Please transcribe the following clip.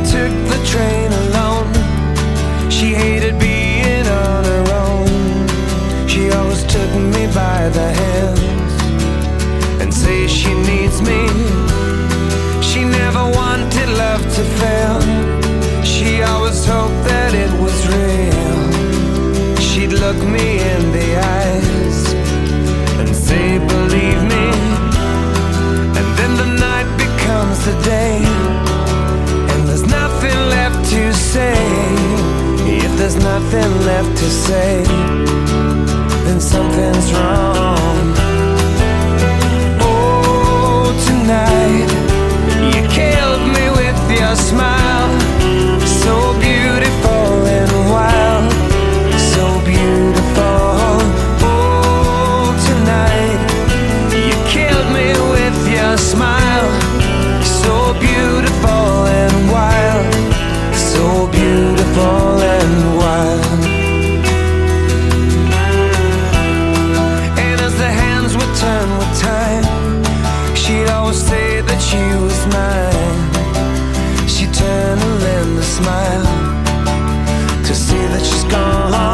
took the train alone. She hated being on her own. She always took me by the hands and say she needs me. She never wanted love to fail. She always hoped that it was real. She'd look me in the eyes and say, believe me. And then the night becomes the day, and there's nothing left to say. If there's nothing left to say, then something's wrong. Oh, tonight you killed me with your smile, so beautiful and wild, so beautiful. Oh, tonight you killed me with your smile, so beautiful and wild, so beautiful and wild. And as the hands would turn with time, she'd always say that she was mine. She'd turn and lend a smile to see that she's gone.